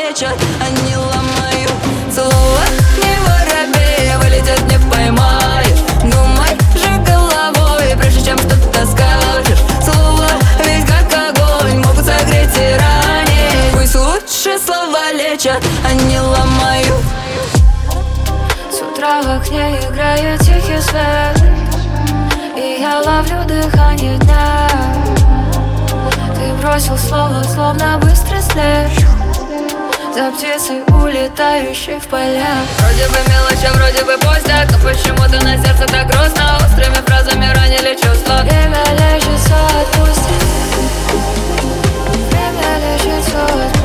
лечат, они ломают. Слово не воробей, вылетят, не поймаешь. Думай же головой, прежде чем что-то скажешь. Слово ведь как огонь, могут согреть и ранить. Пусть лучше слова лечат, они ломают. С утра в окне играет тихий свет, и я ловлю дыхание дня. Ты бросил слово, словно быстрый след, за птицей, улетающей в поля. Вроде бы мелочь, а вроде бы пустяк, но почему-то на сердце так грустно. Острыми фразами ранили чувства. Время лечит, все отпусти. Время лечит, все отпусти.